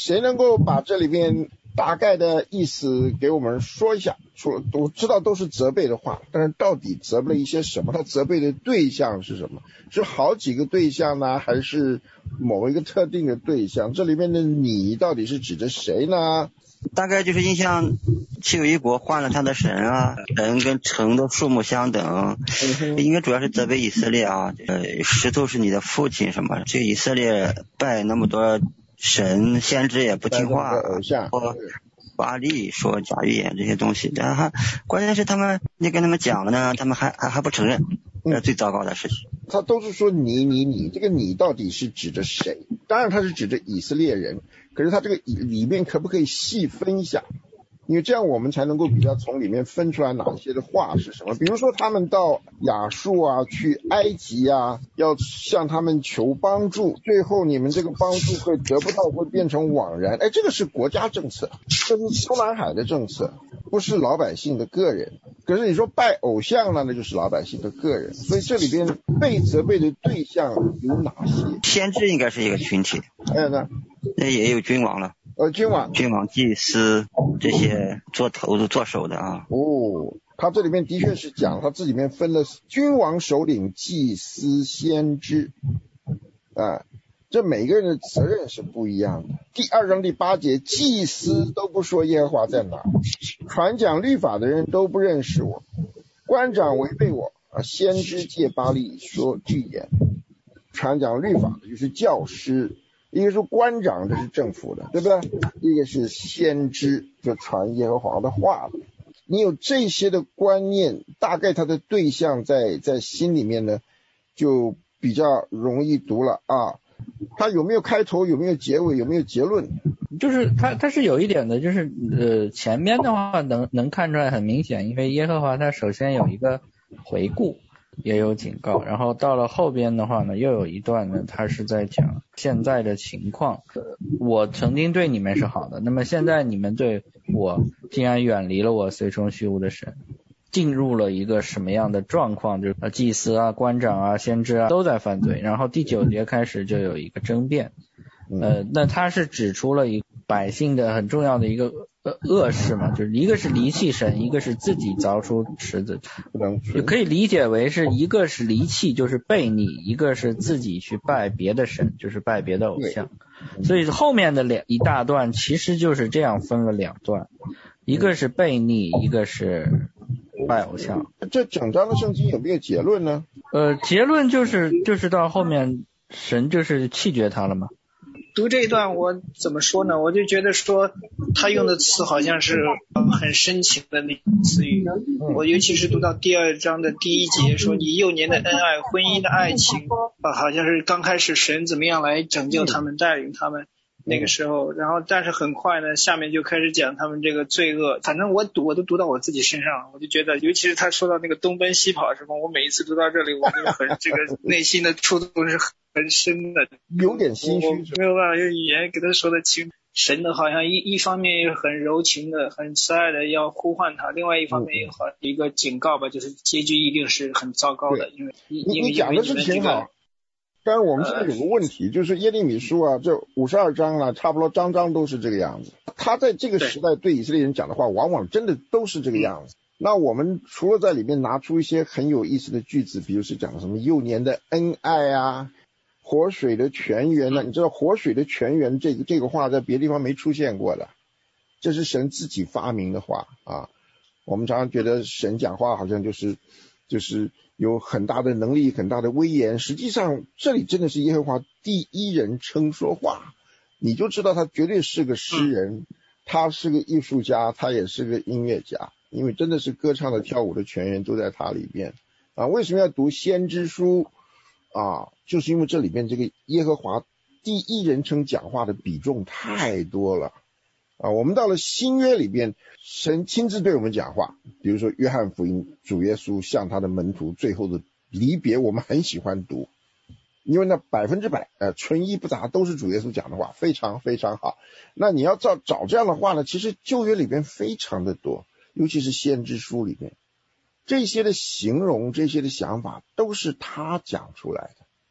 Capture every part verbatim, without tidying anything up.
谁能够把这里面大概的意思给我们说一下？说我知道都是责备的话，但是到底责备了一些什么？他责备的对象是什么？是好几个对象呢，还是某一个特定的对象？这里面的你到底是指着谁呢？ 大概就是印象七有一国换了他的神啊，人跟城的数目相等， 嗯、 应该主要是责备以色列啊，呃，石头是你的父亲什么？这以色列拜那么多神，先知也不听话， 偶像， 巴力说假预言这些东西，然后关键是他们你跟他们讲了呢，他们还还还不承认，这是最糟糕的事情。 他都是说你你你，这个你到底是指着谁？当然他是指着以色列人，可是他这个里面可不可以细分一下？因为这样我们才能够比较从里面分出来哪些的话是什么。比如说他们到亚述啊，去埃及啊，要向他们求帮助，最后你们这个帮助会得不到，会变成枉然。哎，这个是国家政策，这是中南海的政策，不是老百姓的个人。可是你说拜偶像呢，那就是老百姓的个人。所以这里边被责备的对象有哪些？ 先知应该是一个群体， 还有呢， 那也有君王了。 呃，君王、 君王、祭司这些做头的、做手的啊。 哦，他这里面的确是讲，他这里面分了君王、首领、祭司、先知，啊，这每个人的责任是不一样的。第二章第八节，祭司都不说耶和华在哪，传讲律法的人都不认识我，官长违背我，啊，先知借巴力说预言，传讲律法的就是教师。一个是官长，这是政府的，对不对？一个是先知，就传耶和华的话的。你有这些的观念，大概他的对象在在心里面呢，就比较容易读了啊。他有没有开头？有没有结尾？有没有结论？ 就是他他是有一点的，就是呃前面的话能能看出来很明显，因为耶和华他首先有一个回顾。也有警告，然后到了后边的话呢，又有一段呢，他是在讲现在的情况。我曾经对你们是好的，那么现在你们对我竟然远离了我随从虚无的神，进入了一个什么样的状况？就是祭司啊、官长啊、先知啊都在犯罪。然后第九节开始就有一个争辩，呃，那他是指出了一百姓的很重要的一个呃恶事嘛，就是一个是离弃神，一个是自己凿出池子，就可以理解为是一个是离弃，就是悖逆，一个是自己去拜别的神，就是拜别的偶像。所以后面的两一大段其实就是这样分了两段，一个是悖逆，一个是拜偶像。 这整章的圣经有没有结论呢？ 呃，结论就是就是到后面神就是弃绝他了嘛。 读这一段我怎么说呢，我就觉得说他用的词好像是很深情的那种词语，我尤其是读到第二章的第一节，说你幼年的恩爱，婚姻的爱情啊，好像是刚开始神怎么样来拯救他们，带领他们那个时候，然后但是很快呢下面就开始讲他们这个罪恶，反正我读我都读到我自己身上，我就觉得尤其是他说到那个东奔西跑什么，我每一次读到这里我就很这个内心的触动是很深的， 有点心虚， 没有办法用语言给他说的清。神的好像一一方面又很柔情的很慈爱的要呼唤他，另外一方面又好一个警告吧，就是结局一定是很糟糕的。因为你你讲的是挺好，但是我们现在有个问题，就是耶利米书啊，这五十二章了，差不多章章都是这个样子。他在这个时代对以色列人讲的话，往往真的都是这个样子。那我们除了在里面拿出一些很有意思的句子，比如是讲什么幼年的恩爱啊，活水的泉源呢？你知道活水的泉源这个这个话在别的地方没出现过的，这是神自己发明的话啊。我们常常觉得神讲话好像就是就是有很大的能力，很大的威严，实际上这里真的是耶和华第一人称说话，你就知道他绝对是个诗人，他是个艺术家，他也是个音乐家，因为真的是歌唱的跳舞的泉源都在他里边啊。为什么要读先知书啊？就是因为这里面这个耶和华第一人称讲话的比重太多了啊。我们到了新约里边，神亲自对我们讲话，比如说约翰福音，主耶稣向他的门徒最后的离别，我们很喜欢读，因为那百分之百呃纯一不杂都是主耶稣讲的话，非常非常好。那你要找找这样的话呢，其实旧约里边非常的多，尤其是先知书里面，这些的形容，这些的想法都是他讲出来的。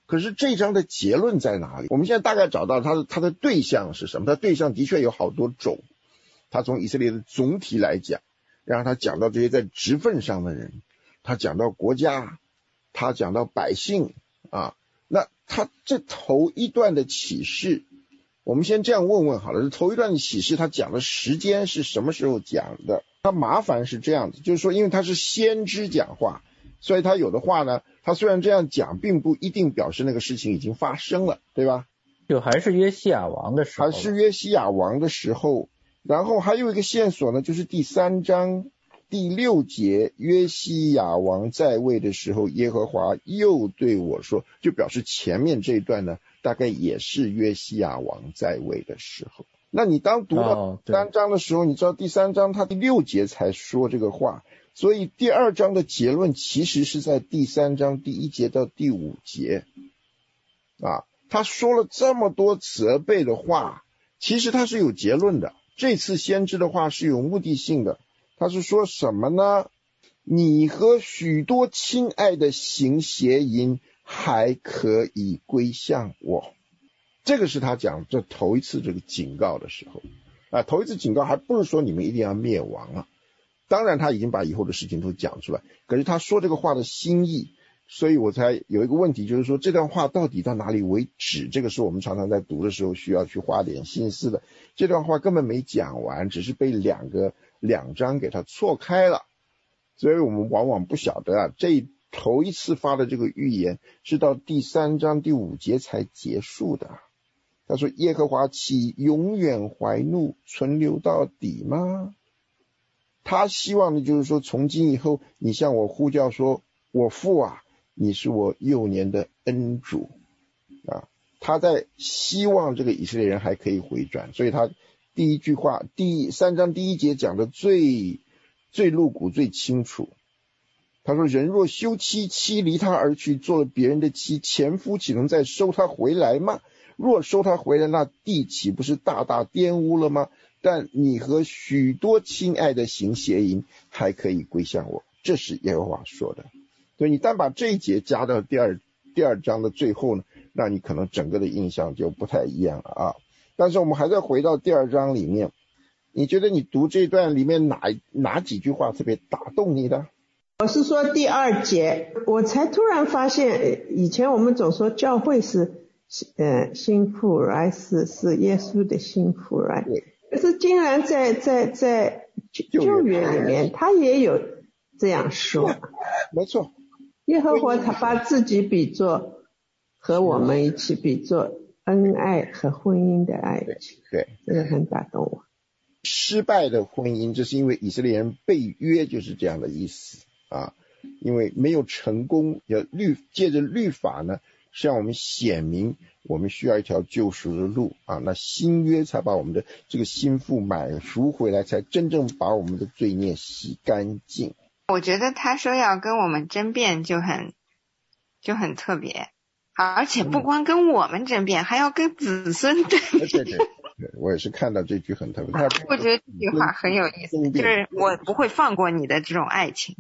可是这章的结论在哪里？我们现在大概找到它的它的对象是什么？它对象的确有好多种。他从以色列的总体来讲，然后他讲到这些在职分上的人，他讲到国家，他讲到百姓啊。那他这头一段的启示，我们先这样问问好了，这头一段的启示他讲的时间是什么时候讲的？他麻烦是这样子，就是说因为他是先知讲话，所以他有的话呢，他虽然这样讲并不一定表示那个事情已经发生了，对吧？ 就还是约西亚王的时候， 还是约西亚王的时候。然后还有一个线索呢，就是第三章第六节，约西亚王在位的时候，耶和华又对我说，就表示前面这一段呢大概也是约西亚王在位的时候。那你当读到第三章的时候，哦，你知道第三章他第六节才说这个话，所以第二章的结论其实是在第三章第一节到第五节啊。他说了这么多责备的话，其实他是有结论的。这次先知的话是有目的性的，他是说什么呢？你和许多亲爱的行邪淫还可以归向我。这个是他讲这头一次这个警告的时候啊，头一次警告还不是说你们一定要灭亡了，当然他已经把以后的事情都讲出来，可是他说这个话的心意，所以我才有一个问题，就是说这段话到底到哪里为止？这个是我们常常在读的时候需要去花点心思的。这段话根本没讲完，只是被两个两章给它错开了，所以我们往往不晓得啊，这头一次发的这个预言是到第三章第五节才结束的。他说耶和华岂永远怀怒存留到底吗？他希望的就是说从今以后你向我呼叫说，我父啊，你是我幼年的恩主啊。他在希望这个以色列人还可以回转，所以他第一句话第三章第一节讲的最最露骨最清楚。他说人若休妻，妻离他而去，做了别人的妻，前夫岂能再收他回来吗？若收他回来，那地岂不是大大玷污了吗？但你和许多亲爱的行邪淫还可以归向我，这是耶和华说的。所以你单把这一节加到第二第二章的最后呢，那你可能整个的印象就不太一样了啊。但是我们还在回到第二章里面，你觉得你读这段里面哪哪几句话特别打动你的？ 我是说第二节，我才突然发现，以前我们总说教会是呃新妇来是是耶稣的新妇来，可是竟然在在在旧约里面他也有这样说。 没错， 耶和华他把自己比作和我们一起比作恩爱和婚姻的爱情， 对， 这个很打动我。 失败的婚姻，这是因为以色列人被约，就是这样的意思啊。因为没有成功，要律借着律法呢，向我们显明我们需要一条救赎的路啊。那新约才把我们的这个心腹买赎回来，才真正把我们的罪孽洗干净。 我觉得他说要跟我们争辩就很就很特别，而且不光跟我们争辩，嗯、还要跟子孙争辩。 对对对，我也是看到这句很特别。 我觉得这句话很有意思，就是我不会放过你的这种爱情。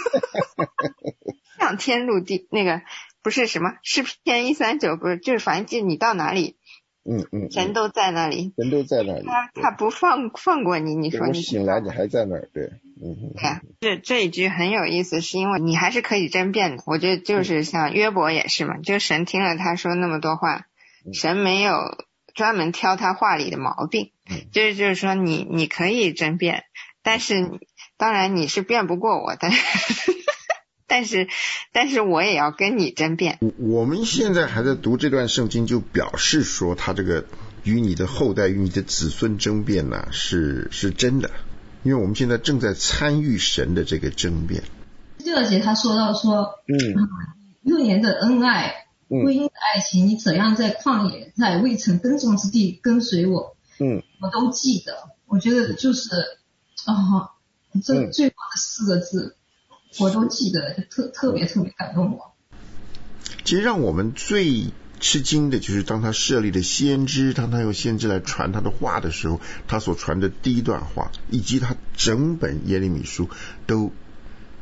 上天入地，那个不是什么诗篇一三九，不是，就是反正你到哪里， 嗯嗯， 神都在那里， 神都在那里， 他他不放放过你，你说你醒来你还在那儿，对，嗯嗯， 对呀，这这一句很有意思，是因为你还是可以争辩的。我觉得就是像约伯也是嘛，就神听了他说那么多话，神没有专门挑他话里的毛病，就是就是说你你可以争辩，但是当然你是辩不过我，但是但是但是我也要跟你争辩。 我们现在还在读这段圣经，就表示说他这个与你的后代与你的子孙争辩呢、啊、是是真的，因为我们现在正在参与神的这个争辩。 第二节他说到说嗯，六年的恩爱婚姻的爱情、嗯、你怎样在旷野在未曾耕种之地跟随我，嗯，我都记得。我觉得就是啊，这最后的四个字、嗯、我都记得，特特别特别感动我。 其实让我们最吃惊的就是当他设立的先知，当他用先知来传他的话的时候，他所传的第一段话以及他整本耶利米书都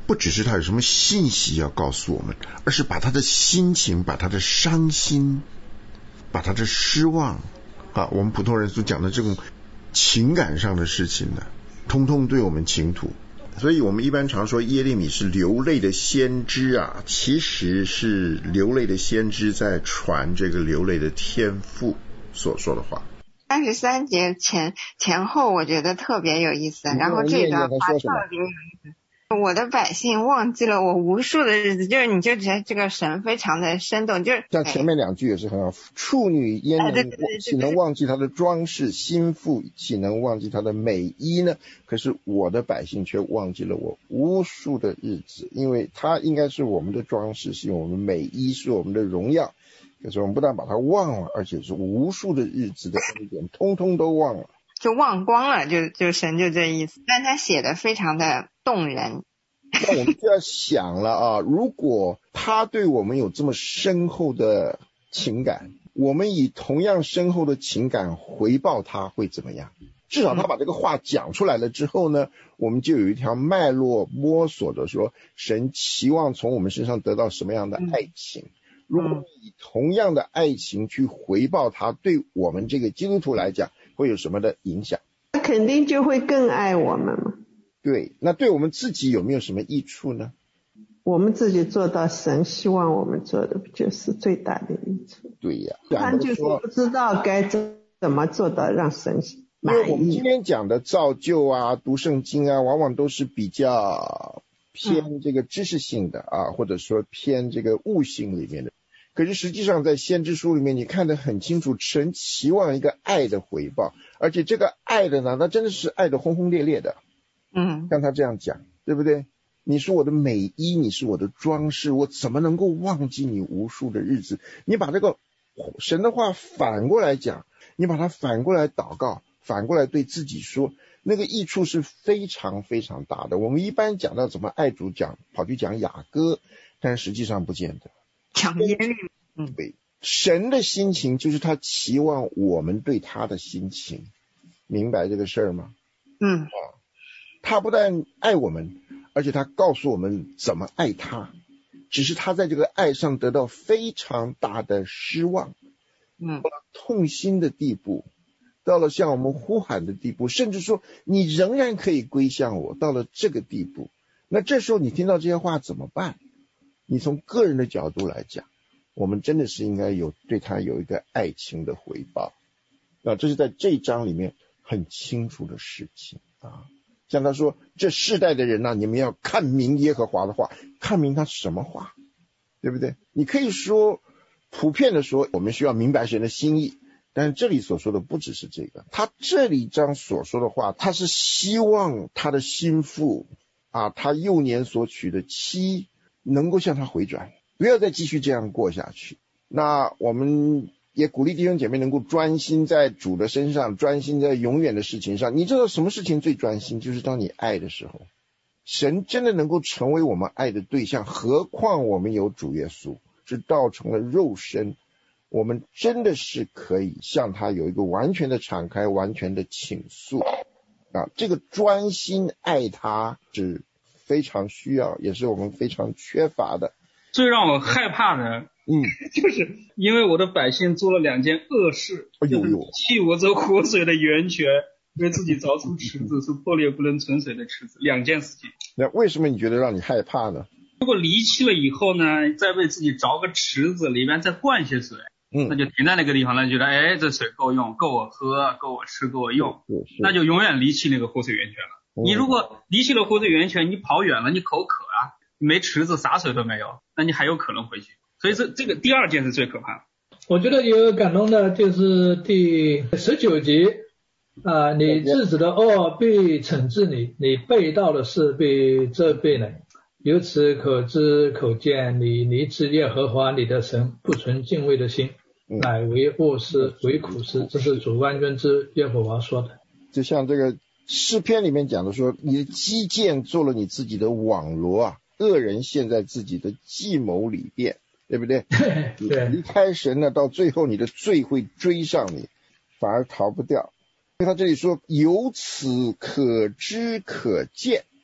不只是他有什么信息要告诉我们，而是把他的心情，把他的伤心，把他的失望啊，我们普通人所讲的这种情感上的事情呢，通通对我们倾吐。所以我们一般常说耶利米是流泪的先知啊，其实是流泪的先知在传这个流泪的天父所说的话。 三十三节前前后我觉得特别有意思，然后这段话特别有意思。我的百姓忘记了我无数的日子，就是你就觉得这个神非常的生动，就是像前面两句也是很好，处女焉能岂能忘记她的装饰，心腹岂能忘记她的美衣呢？可是我的百姓却忘记了我无数的日子，因为它应该是我们的装饰，是我们美衣，是我们的荣耀，可是我们不但把它忘了，而且是无数的日子的恩典通通都忘了， 就忘光了，就就神就这意思。但他写的非常的动人。 那我们就要想了啊，如果他对我们有这么深厚的情感，我们以同样深厚的情感回报他会怎么样？至少他把这个话讲出来了之后呢，我们就有一条脉络摸索着说，神期望从我们身上得到什么样的爱情。如果以同样的爱情去回报他，对我们这个基督徒来讲会有什么的影响？ 他肯定就会更爱我们嘛。 对，那对我们自己有没有什么益处呢？ 我们自己做到神希望我们做的，就是最大的益处。 对呀， 他就是不知道该怎么做到让神满意。 因为我们今天讲的造就啊、读圣经啊，往往都是比较偏这个知识性的啊，嗯、或者说偏这个悟性里面的。可是实际上在先知书里面你看得很清楚，神期望一个爱的回报，而且这个爱的呢，那真的是爱的轰轰烈烈的。 嗯， 像他这样讲，对不对？你是我的美衣，你是我的装饰，我怎么能够忘记你无数的日子？你把这个神的话反过来讲，你把它反过来祷告，反过来对自己说，那个益处是非常非常大的。我们一般讲到怎么爱主，讲跑去讲雅歌，但实际上不见得讲耶利米。 嗯，对，神的心情就是他期望我们对他的心情，明白这个事儿吗？ 嗯。 啊，他不但爱我们，而且他告诉我们怎么爱他，只是他在这个爱上得到非常大的失望， 嗯， 到了痛心的地步，到了向我们呼喊的地步，甚至说你仍然可以归向我，到了这个地步。那这时候你听到这些话怎么办？你从个人的角度来讲，我们真的是应该有对他有一个爱情的回报，那这是在这一章里面很清楚的事情啊。像他说，这世代的人啊，你们要看明耶和华的话，看明他什么话，对不对？你可以说普遍的说，我们需要明白神的心意，但是这里所说的不只是这个，他这里章所说的话，他是希望他的心腹啊，他幼年所娶的妻能够向他回转，不要再继续这样过下去。那我们也鼓励弟兄姐妹能够专心在主的身上，专心在永远的事情上。你知道什么事情最专心？就是当你爱的时候，神真的能够成为我们爱的对象，何况我们有主耶稣，是道成了肉身，我们真的是可以向他有一个完全的敞开，完全的倾诉啊！这个专心爱他是非常需要，也是我们非常缺乏的。 最让我害怕的嗯， 就是因为我的百姓做了两件恶事， 哎呦呦， 弃我这活水的源泉，为自己凿出池子，是破裂不能存水的池子，两件事情。 那为什么你觉得让你害怕呢？ 如果离弃了以后呢，再为自己凿个池子，里面再灌些水， 嗯， 那就停在那个地方了，觉得哎，这水够用，够我喝，够我吃，够我用，那就永远离弃那个活水源泉了。嗯、你如果离弃了活水源泉，你跑远了，你口渴啊，没池子，啥水都没有，那你还有可能回去。所以这这个第二件是最可怕的。 我觉得有感动的就是第十九节啊、呃，你自己的恶被惩治你，你背道的事被责备了。由此可知可见，你离弃耶和华你的神，不存敬畏的心，乃为恶事，为苦事。这是主万军之耶和华说的。 就像这个诗篇里面讲的说，你的基建做了你自己的网罗啊，恶人陷在自己的计谋里边，对不对？ 对， 离开神呢，到最后你的罪会追上你，反而逃不掉。他这里说由此可知可见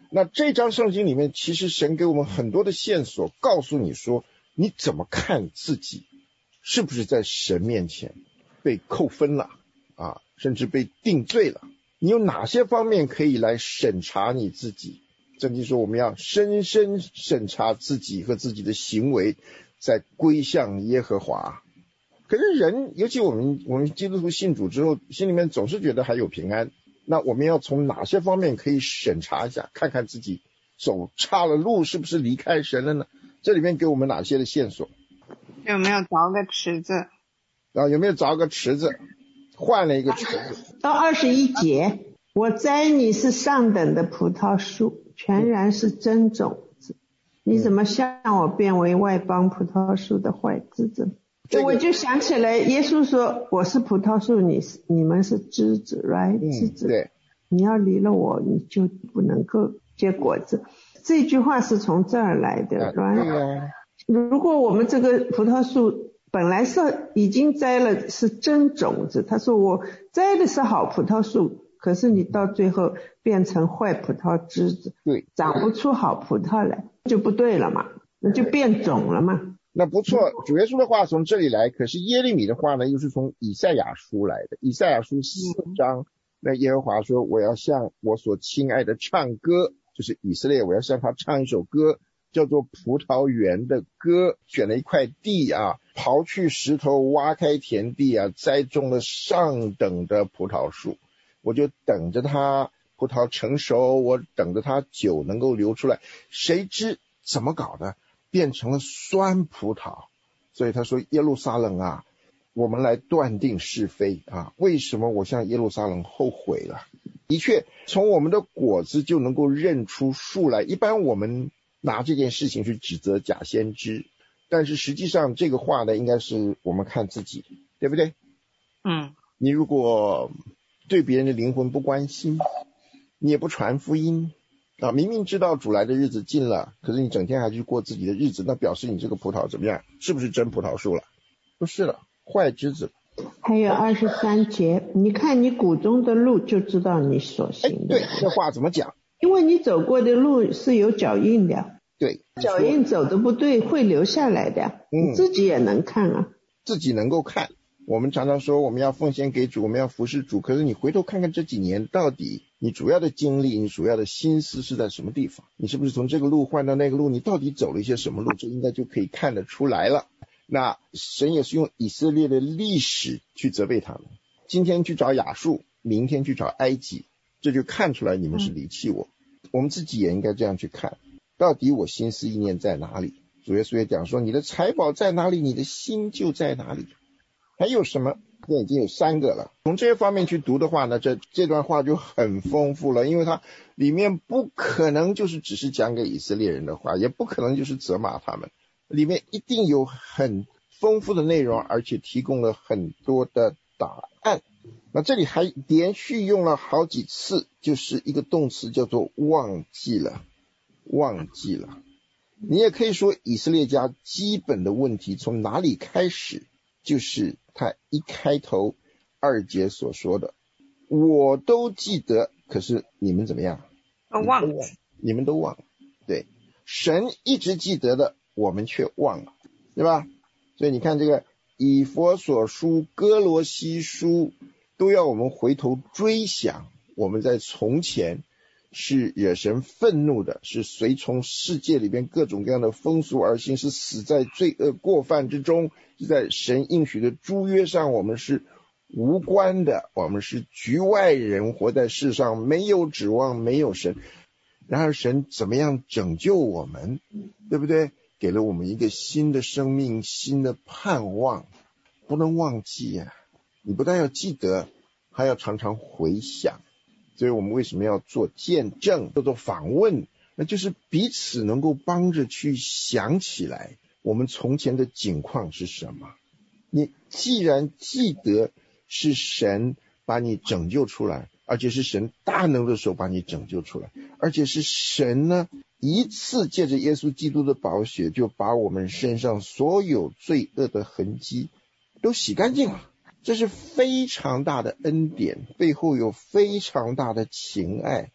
那这章圣经里面，其实神给我们很多的线索，告诉你说你怎么看自己，是不是在神面前被扣分了啊，甚至被定罪了？你有哪些方面可以来审查你自己？圣经说我们要深深审查自己和自己的行为，再归向耶和华。可是人，尤其我们我们基督徒信主之后，心里面总是觉得还有平安。那我们要从哪些方面可以审查一下，看看自己走岔了路，是不是离开神了呢？这里面给我们哪些的线索？ 有没有凿个池子？ 啊，有没有凿个池子？换了一个池子。 到二十一节，我栽你是上等的葡萄树，全然是真种子，你怎么向我变为外邦葡萄树的坏枝子？这个、我就想起来，耶稣说：“我是葡萄树，你你们是枝子 ，right？ 枝子， 对， 你要离了我，你就不能够结果子。”这句话是从这儿来的 ，right？、啊、如果我们这个葡萄树本来是已经栽了是真种子，他说我栽的是好葡萄树，可是你到最后变成坏葡萄枝子， 对， 长不出好葡萄来，就不对了嘛，那就变种了嘛。 那不错，主耶稣的话从这里来，可是耶利米的话呢，又是从以赛亚书来的。以赛亚书四章，那耶和华说，我要向我所亲爱的唱歌，就是以色列，我要向他唱一首歌，叫做葡萄园的歌。选了一块地啊，刨去石头，挖开田地啊，栽种了上等的葡萄树，我就等着它葡萄成熟，我等着它酒能够流出来。谁知怎么搞的，变成了酸葡萄。所以他说，耶路撒冷啊，我们来断定是非啊，为什么我向耶路撒冷后悔了？的确，从我们的果子就能够认出树来。一般我们拿这件事情去指责假先知，但是实际上这个话呢，应该是我们看自己，对不对？ 嗯， 你如果对别人的灵魂不关心，你也不传福音啊，明明知道主来的日子近了，可是你整天还去过自己的日子，那表示你这个葡萄怎么样？是不是真葡萄树了？不是了，坏枝子。 还有二十三节，你看你谷中的路，就知道你所行的。 对，这话怎么讲？ 因为你走过的路是有脚印的。 对， 脚印走的不对，会留下来的。嗯，你自己也能看啊。 自己能够看。我们常常说我们要奉献给主，我们要服侍主，可是你回头看看这几年到底你主要的精力，你主要的心思是在什么地方？你是不是从这个路换到那个路？你到底走了一些什么路？这应该就可以看得出来了。那神也是用以色列的历史去责备他们，今天去找亚述，明天去找埃及，这就看出来你们是离弃我。嗯、我们自己也应该这样去看，到底我心思意念在哪里？主耶稣也讲说，你的财宝在哪里，你的心就在哪里。还有什么？这已经有三个了。从这些方面去读的话呢，这这段话就很丰富了，因为它里面不可能就是只是讲给以色列人的话，也不可能就是责骂他们，里面一定有很丰富的内容，而且提供了很多的答案。那这里还连续用了好几次，就是一个动词叫做忘记了，忘记了。你也可以说以色列家基本的问题从哪里开始，就是他一开头二节所说的，我都记得，可是你们怎么样？ 忘了， 你们都忘了。对，神一直记得的，我们却忘了，对吧？所以你看这个以弗所书、哥罗西书都要我们回头追想，我们在从前是惹神愤怒的，是随从世界里边各种各样的风俗而行，是死在罪恶过犯之中，是在神应许的诸约上我们是无关的，我们是局外人，活在世上没有指望，没有神。然而神怎么样拯救我们，对不对？给了我们一个新的生命，新的盼望，不能忘记啊！你不但要记得，还要常常回想。所以我们为什么要做见证，做做访问？那就是彼此能够帮着去想起来我们从前的景况是什么。你既然记得是神把你拯救出来，而且是神大能的手把你拯救出来，而且是神呢一次借着耶稣基督的宝血就把我们身上所有罪恶的痕迹都洗干净了，这是非常大的恩典，背后有非常大的情爱，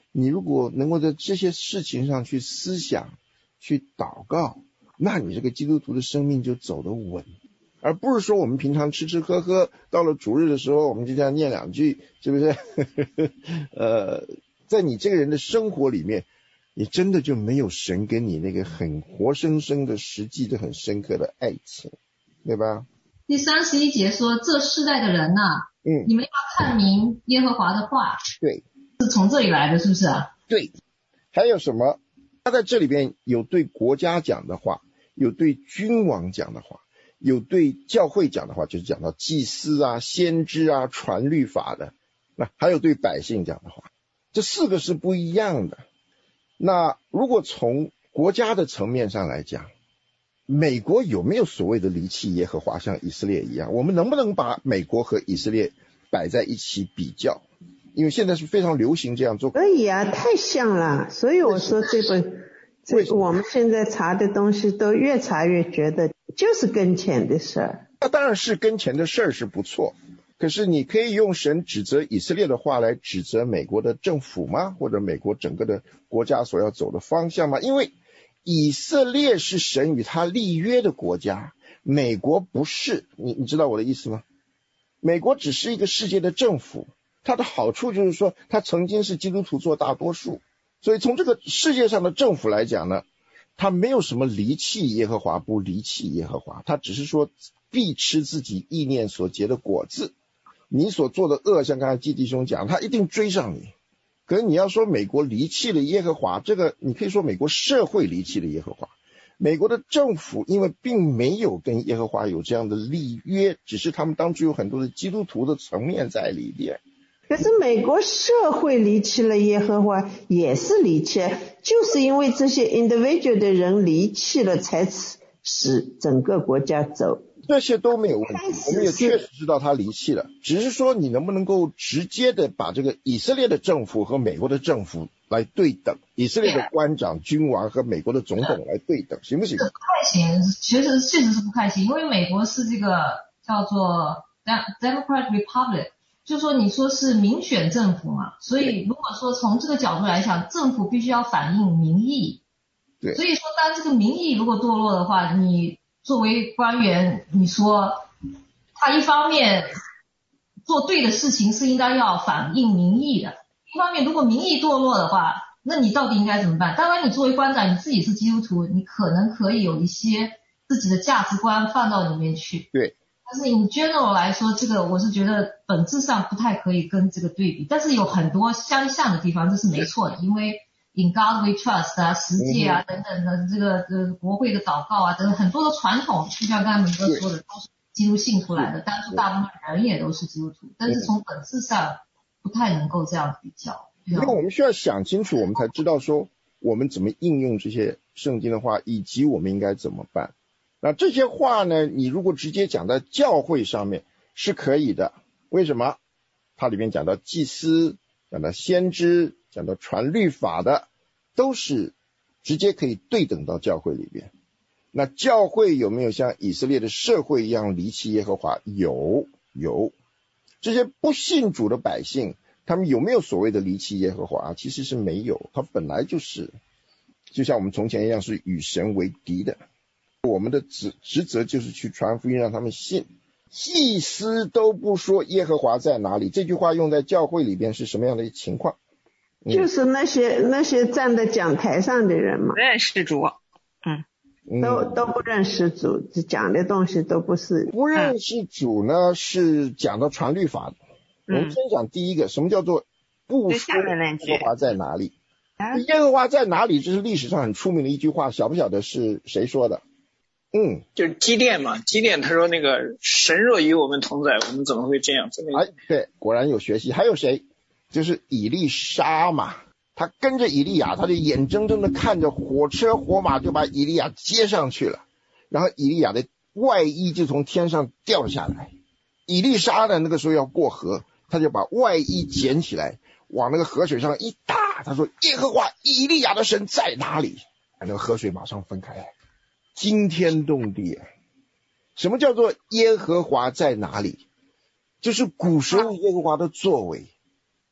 你如果能够在这些事情上去思想去祷告，那你这个基督徒的生命就走得稳，而不是说我们平常吃吃喝喝，到了主日的时候我们就这样念两句，是不是？呃，在你这个人的生活里面，你真的就没有神跟你那个很活生生的实际的很深刻的爱情，对吧？ 第三十一节说，这世代的人呐、啊，嗯，你们要看明耶和华的话， 对， 是从这里来的，是不是啊？ 对。还有什么？他在这里边有对国家讲的话，有对君王讲的话，有对教会讲的话，就是讲到祭司啊、先知啊、传律法的，那还有对百姓讲的话，这四个是不一样的。那如果从国家的层面上来讲，美国有没有所谓的离弃耶和华，像以色列一样？我们能不能把美国和以色列摆在一起比较？因为现在是非常流行这样做。 可以啊，太像了。所以我说这本这个我们现在查的东西都越查越觉得就是跟前的事儿。 那当然是跟前的事儿是不错，可是你可以用神指责以色列的话来指责美国的政府吗？或者美国整个的国家所要走的方向吗？因为以色列是神与他立约的国家，美国不是。你你知道我的意思吗？美国只是一个世界的政府，它的好处就是说它曾经是基督徒做大多数，所以从这个世界上的政府来讲呢，它没有什么离弃耶和华不离弃耶和华，它只是说必吃自己意念所结的果子。你所做的恶，像刚才基弟兄讲，他一定追上你。可是你要说美国离弃了耶和华，这个你可以说美国社会离弃了耶和华，美国的政府因为并没有跟耶和华有这样的立约，只是他们当中有很多的基督徒的层面在里边。 可是美国社会离弃了耶和华也是离弃，就是因为这些 individual 的人离弃了，才使整个国家走。 这些都没有问题，我们也确实知道他离弃了，只是说你能不能够直接的把这个以色列的政府和美国的政府来对等，以色列的官长、君王和美国的总统来对等，行不行？ 不太行，其实确实是不太行，因为美国是这个叫做 Democrat Republic， 就是说你说是民选政府嘛，所以如果说从这个角度来讲，政府必须要反映民意。 对， 所以说当这个民意如果堕落的话，你作为官员，你说他一方面做对的事情是应该要反映民意的，一方面如果民意堕落的话，那你到底应该怎么办？当然你作为官长，你自己是基督徒，你可能可以有一些自己的价值观放到里面去。 对。 但是 in general 来说，这个我是觉得本质上不太可以跟这个对比，但是有很多相像的地方，这是没错的，因为In God We Trust 啊，十诫啊、嗯、等等的这个呃国会的祷告啊等等很多的传统，就像刚才文哥说的，都是基督信出来的，当然大部分人也都是基督徒，但是从本质上不太能够这样比较。 因为我们需要想清楚，我们才知道说我们怎么应用这些圣经的话，以及我们应该怎么办。那这些话呢，你如果直接讲在教会上面是可以的，为什么？它里面讲到祭司，讲到先知，讲到传律法的，都是直接可以对等到教会里边。那教会有没有像以色列的社会一样离弃耶和华？有，有。这些不信主的百姓，他们有没有所谓的离弃耶和华？其实是没有，他本来就是，就像我们从前一样是与神为敌的。我们的职职责就是去传福音，让他们信。祭司都不说耶和华在哪里，这句话用在教会里边是什么样的情况？ 嗯、就是那些那些站在讲台上的人嘛， 认识主， 嗯，都都不认识主，讲的东西都不是。 不认识主呢，是讲到传律法的。嗯、我们先讲第一个，什么叫做不说耶和华在哪里？耶和华在哪里？这是历史上很出名的一句话，晓不晓得是谁说的？嗯， 就是基甸嘛，基甸他说那个神若与我们同在，我们怎么会这样？ 哎，对，果然有学习。还有谁？就是以利沙嘛，他跟着以利亚，他就眼睁睁的看着火车火马就把以利亚接上去了，然后以利亚的外衣就从天上掉下来。以利沙呢，那个时候要过河，他就把外衣捡起来往那个河水上一打，他说耶和华以利亚的神在哪里？那个河水马上分开，惊天动地啊！什么叫做耶和华在哪里？就是古时候耶和华的作为。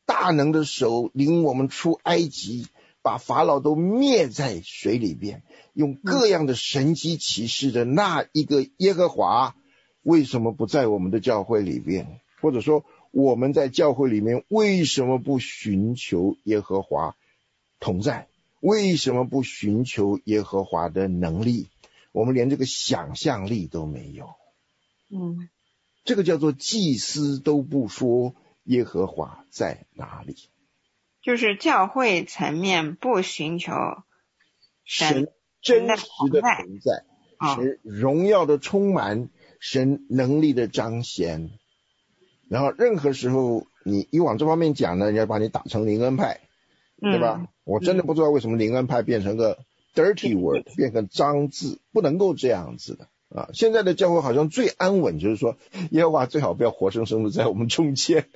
大能的手领我们出埃及，把法老都灭在水里边，用各样的神迹奇事的那一个耶和华，为什么不在我们的教会里边？或者说我们在教会里面为什么不寻求耶和华同在？为什么不寻求耶和华的能力？我们连这个想象力都没有。 嗯， 这个叫做祭司都不说耶和华在哪里， 就是教会层面不寻求神真实的存在，神荣耀的充满，神能力的彰显。然后任何时候你一往这方面讲呢，人家把你打成灵恩派，对吧？嗯、我真的不知道为什么灵恩派变成个 dirty word， 变成脏字，不能够这样子的啊！现在的教会好像最安稳，就是说耶和华最好不要活生生的在我们中间。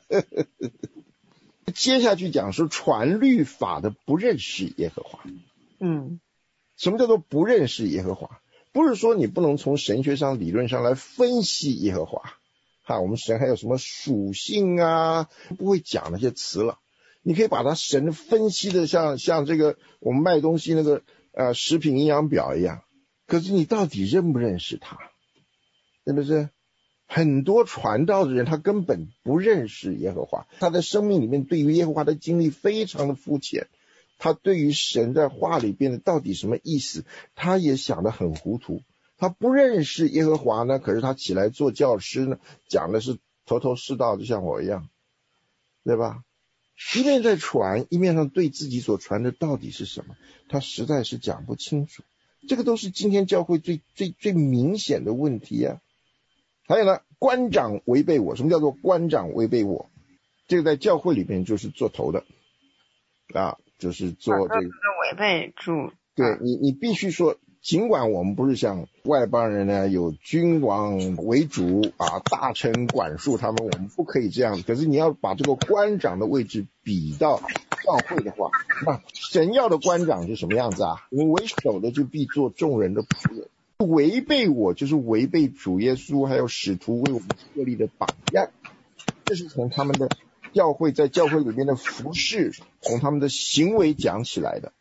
接下去讲说传律法的不认识耶和华。 嗯， 什么叫做不认识耶和华？不是说你不能从神学上理论上来分析耶和华啊，我们神还有什么属性啊，不会讲那些词了。你可以把它神分析的像像这个我们卖东西那个呃食品营养表一样，可是你到底认不认识他？是不是？很多传道的人他根本不认识耶和华，他的生命里面对于耶和华的经历非常的肤浅，他对于神在话里边的到底什么意思他也想得很糊涂。他不认识耶和华呢，可是他起来做教师呢，讲的是头头是道，就像我一样，对吧？一面在传，一面上对自己所传的到底是什么，他实在是讲不清楚。这个都是今天教会最最最明显的问题啊。还有呢，官长违背我。什么叫做官长违背我？这个在教会里面就是做头的啊，就是做这个违背主。 对你，你必须说，尽管我们不是像外邦人呢，有君王为主啊，大臣管束他们，我们不可以这样。可是你要把这个官长的位置比到教会的话，那神要的官长是什么样子啊？你为首的就必做众人的仆人。违背我就是违背主耶稣还有使徒为我们设立的榜样，这是从他们的教会在教会里面的服事，从他们的行为讲起来的。